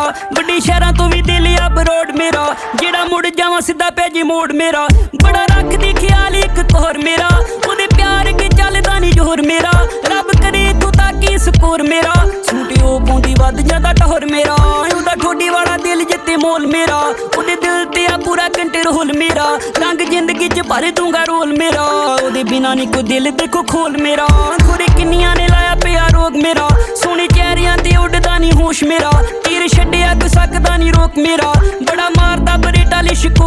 ਵੱਡੀ ਸ਼ਹਿਰਾਂ ਤੋਂ ਵੀ ਦਿਲ ਆ ਬਰੋਡ ਮੇਰਾ, ਜਿਹੜਾ ਮੁੜ ਜਾਵਾਂ ਸਿੱਧਾ ਪੈ ਜੇ ਮੋੜ ਮੇਰਾ। ਬੜਾ ਰੱਖਦੀ ਖਿਆਲ ਇੱਕ ਕੋਰ ਮੇਰਾ, ਉਹਦੇ ਪਿਆਰ ਅੱਗੇ ਚੱਲਦਾ ਨਹੀਂ ਜ਼ੋਰ ਮੇਰਾ। ਰੱਬ ਕਰੇ ਤੂੰ ਤਾਂ ਕੀ ਸਕੋਰ ਮੇਰਾ, ਸੂਟੇ ਉਹ ਪਾਉਂਦੀ ਵੱਧ ਜਾਂਦਾ ਟੋਰ ਮੇਰਾ। ਉਹਦਾ ਠੋਡੀ ਵਾਲਾ ਦਿਲ ਜਿੱਤੇ ਮੋਲ ਮੇਰਾ, ਉਹਦੇ ਦਿਲ ਤੇ ਆ ਪੂਰਾ ਕੰਟਰੋਲ ਮੇਰਾ। ਰੰਗ ਜ਼ਿੰਦਗੀ 'ਚ ਭਰ ਦੂੰਗਾ ਰੋਲ ਮੇਰਾ, ਉਹਦੇ ਬਿਨਾਂ ਨਹੀਂ ਕੋਈ ਦਿਲ ਦੇਖੋ ਖੋਲ ਮੇਰਾ। ਖੁਰੇ ਕਿੰਨੀਆਂ ਨੇ ਲਾਇਆ ਪਿਆ ਰੋਗ ਮੇਰਾ, ਸੋਹਣੇ ਚਿਹਰਿਆਂ ਤੇ ਉੱਡਦਾ ਨਹੀਂ ਹੋਸ਼ ਮੇਰਾ। ਤੀਰ ਛੱਡਿਆ ਕੋਈ ਸਕਦਾ ਨਹੀਂ ਰੋਕ ਮੇਰਾ, ਬੜਾ ਮਾਰਦਾ ਬਰੇਟਾ ਲਿਸ਼ਕੋ